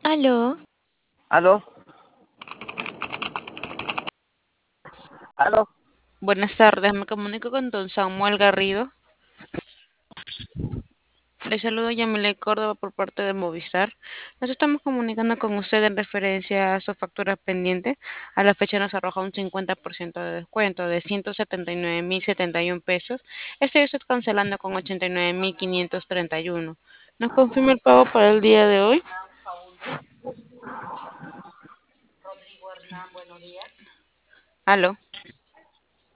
Aló, ¿Aló? ¿Aló? buenas tardes, me comunico con don Samuel Garrido. Le saludo Yamile Córdoba por parte de Movistar. Nos estamos comunicando con usted en referencia a su factura pendiente. A la fecha nos arroja un 50% de descuento de 179.071 pesos. Estoy usted cancelando con 89.531. ¿Nos confirma el pago para el día de hoy? Aló.